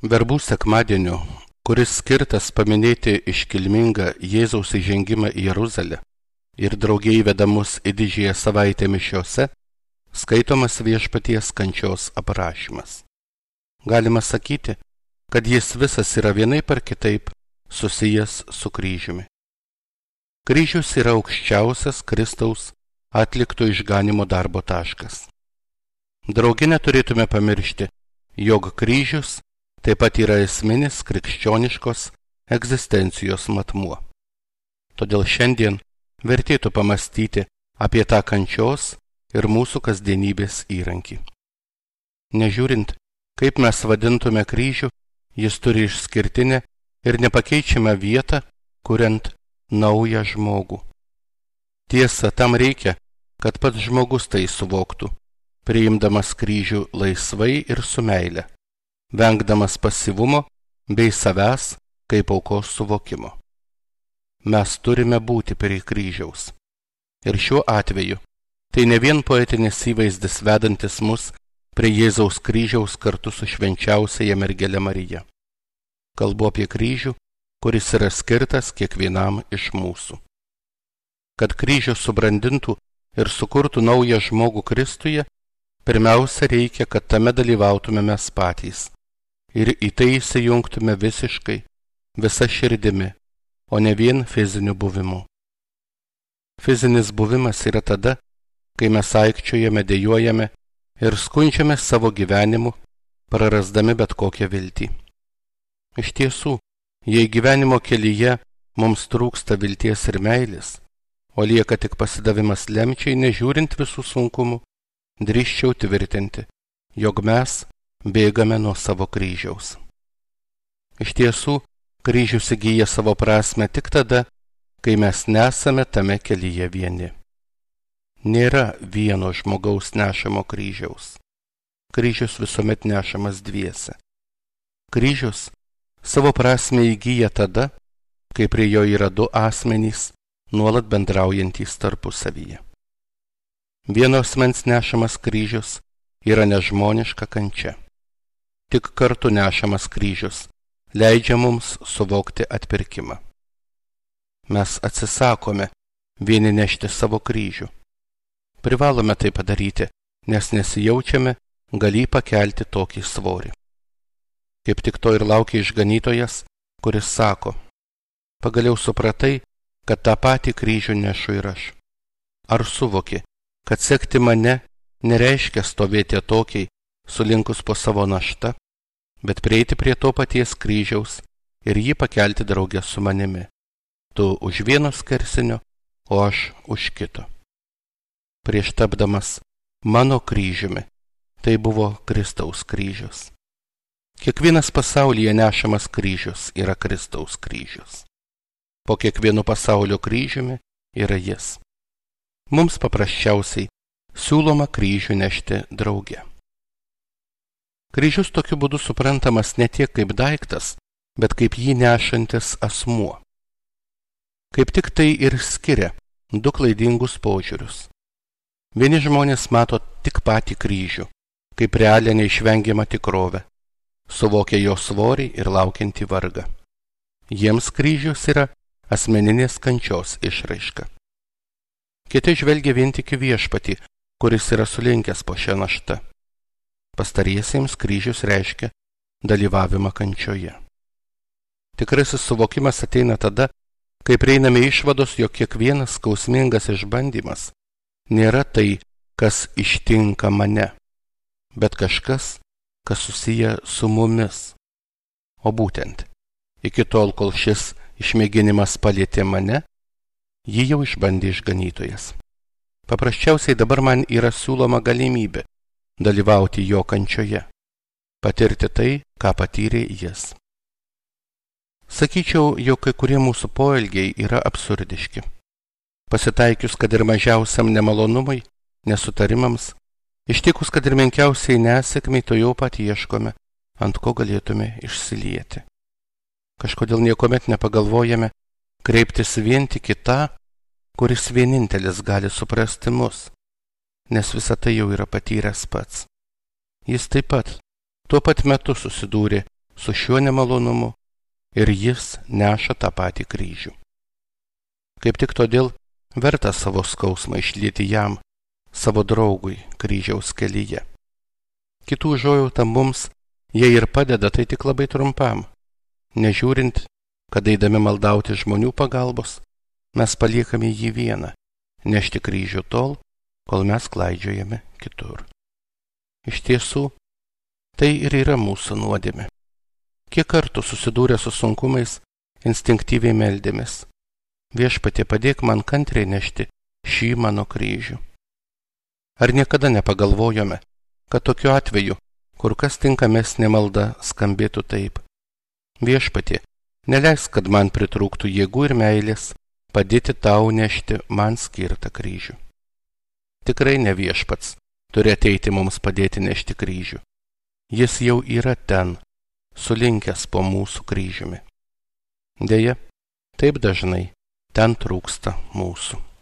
Verbų sekmadienio, kuris skirtas paminėti iškilmingą Jėzaus įžengimą į Jeruzalę ir drauge įvedamus į didžiąją savaitę mišiose, skaitomas Viešpaties kančios aprašymas. Galima sakyti, kad jis visas yra vienaip ar kitaip susijęs su kryžiumi. Kryžius yra aukščiausias Kristaus atlikto išganimo darbo taškas. Drauge neturėtume pamiršti, jog kryžius taip pat yra esminis krikščioniškos egzistencijos matmuo. Todėl šiandien vertėtų pamastyti apie tą kančios ir mūsų kasdienybės įrankį. Nežiūrint, kaip mes vadintume kryžių, jis turi išskirtinę ir nepakeičiamą vietą, kuriant naują žmogų. Tiesa, tam reikia, kad pats žmogus tai suvoktų, priimdamas kryžių laisvai ir su meile, vengdamas pasyvumo bei savęs kaip aukos suvokimo. Mes turime būti prie kryžiaus. Ir šiuo atveju tai ne vien poetinis įvaizdis vedantis mus prie Jėzaus kryžiaus kartu su švenčiausiaja mergele Marija. Kalbu apie kryžių, kuris yra skirtas kiekvienam iš mūsų. Kad kryžius subrandintų ir sukurtų naują žmogų Kristuje, pirmiausia reikia, kad tame dalyvautume mes patys ir į tai įsijungtume visiškai, visa širdimi, o ne vien fiziniu buvimu. Fizinis buvimas yra tada, kai mes aikčiojame, dejuojame ir skundžiame savo gyvenimu, prarasdami bet kokią viltį. Iš tiesų, jei gyvenimo kelyje mums trūksta vilties ir meilės, o lieka tik pasidavimas lemčiai, nežiūrint visų sunkumų, drįsčiau tvirtinti, jog mes bėgame nuo savo kryžiaus. Iš tiesų, kryžius įgyja savo prasmę tik tada, kai mes nesame tame kelyje vieni. Nėra vieno žmogaus nešamo kryžiaus. Kryžius visuomet nešamas dviese. Kryžius savo prasmę įgyja tada, kai prie jo yra du asmenys, nuolat bendraujantys tarpusavyje. Vieno asmens nešamas kryžius yra nežmoniška kančia. Tik kartu nešamas kryžius leidžia mums suvokti atpirkimą. Mes atsisakome vieni nešti savo kryžių. Privalome tai padaryti, nes nesijaučiame galį pakelti tokį svorį. Kaip tik to ir laukia išganytojas, kuris sako: pagaliau supratai, kad tą patį kryžių nešu ir aš. Ar suvoki, kad sekti mane nereiškia stovėti atokiai, sulinkus po savo naštą, bet prieiti prie to paties kryžiaus ir jį pakelti drauge su manimi. Tu už vieno skersinio, o aš už kito. Prieš tapdamas mano kryžiumi, tai buvo Kristaus kryžius. Kiekvienas pasaulyje nešamas kryžius yra Kristaus kryžius. Po kiekvienu pasaulio kryžiumi yra jis. Mums paprasčiausiai siūloma kryžių nešti drauge. Kryžius tokiu būdu suprantamas ne tiek kaip daiktas, bet kaip jį nešantis asmuo. Kaip tik tai ir skiria du klaidingus požiūrius. Vieni žmonės mato tik patį kryžių, kaip realią neišvengiamą tikrovę, suvokia jo svorį ir laukiantį vargą. Jiems kryžius yra asmeninės kančios išraiška. Kiti žvelgia vien tik į Viešpatį, kuris yra sulinkęs po šią naštą. Pastariesiems kryžius reiškia dalyvavimą kančioje. Tikrasis suvokimas ateina tada, kai prieiname išvados, jog kiekvienas skausmingas išbandymas nėra tai, kas ištinka mane, bet kažkas, kas susiję su mumis. O būtent, iki tol, kol šis išmėginimas palietė mane, jį jau išbandė išganytojas. Paprasčiausiai dabar man yra siūloma galimybė dalyvauti jo kančioje, patirti tai, ką patyrė jis. Sakyčiau, jog kai kurie mūsų poelgiai yra absurdiški. Pasitaikius, kad ir mažiausiam nemalonumui, nesutarimams, ištikus, kad ir menkiausiai nesėkmiai, to jau pat ieškome, ant ko galėtume išsilieti. Kažkodėl niekuomet nepagalvojame kreiptis vien tik į tą, kuris vienintelis gali suprasti mus, nes visa tai jau yra patyręs pats. Jis taip pat tuo pat metu susidūrė su šiuo nemalonumu ir jis neša tą patį kryžių. Kaip tik todėl verta savo skausmą išlieti jam, savo draugui kryžiaus kelyje. Kitų užuojauta mums, jei ir padeda, tai tik labai trumpam. Nežiūrint, kad eidami maldauti žmonių pagalbos, mes paliekame jį vieną, nešti kryžių tol, kol mes klaidžiojame kitur. Iš tiesų, tai ir yra mūsų nuodėmė. Kiek kartų susidūrę su sunkumais, instinktyviai meldėmės: Viešpatie, padėk man kantriai nešti šį mano kryžių. Ar niekada nepagalvojome, kad tokiu atveju kur kas tinkamesnė malda skambėtų taip: Viešpatie, neleisk, kad man pritrūktų jėgų ir meilės padėti tau nešti man skirtą kryžių. Tikrai ne viešpats turi ateiti mums padėti nešti kryžių. Jis jau yra ten, sulinkęs po mūsų kryžiumi. Deja, taip dažnai ten trūksta mūsų.